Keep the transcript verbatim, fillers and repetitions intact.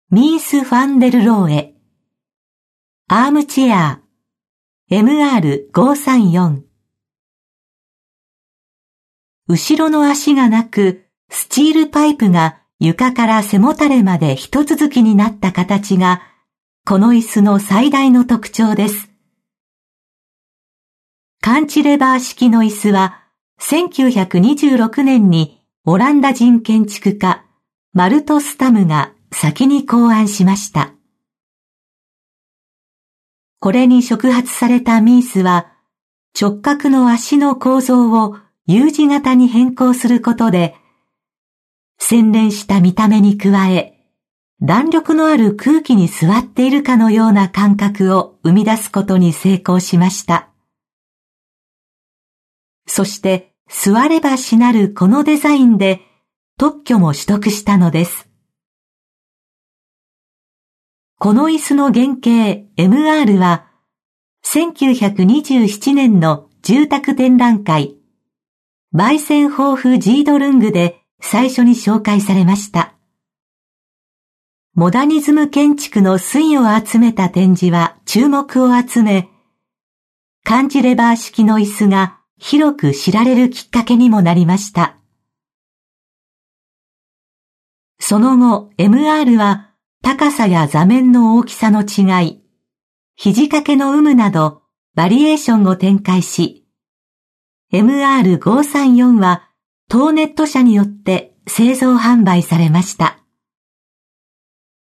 ミース・ファンデルローエ、アームチェア、エムアールごーさんよん。後ろの足がなく、スチールパイプが床から背もたれまで一続きになった形が、この椅子の最大の特徴です。カンチレバー式の椅子は、せんきゅうひゃくにじゅうろくねんにオランダ人建築家、マルト・スタムが先に考案しました。これに触発されたミースは、直角の足の構造を U 字型に変更することで、洗練した見た目に加え、弾力のある空気に座っているかのような感覚を生み出すことに成功しました。そして座ればしなるこのデザインで特許も取得したのです。この椅子の原型 エムアール はせんきゅうひゃくにじゅうななねんの住宅展覧会バイセンホーフ・ジードルングで最初に紹介されました。モダニズム建築の粋を集めた展示は注目を集め、カンチレバー式の椅子が広く知られるきっかけにもなりました。その後 エムアール は高さや座面の大きさの違い、肘掛けの有無などバリエーションを展開し、エムアールごーさんよん は東ネット社によって製造販売されました。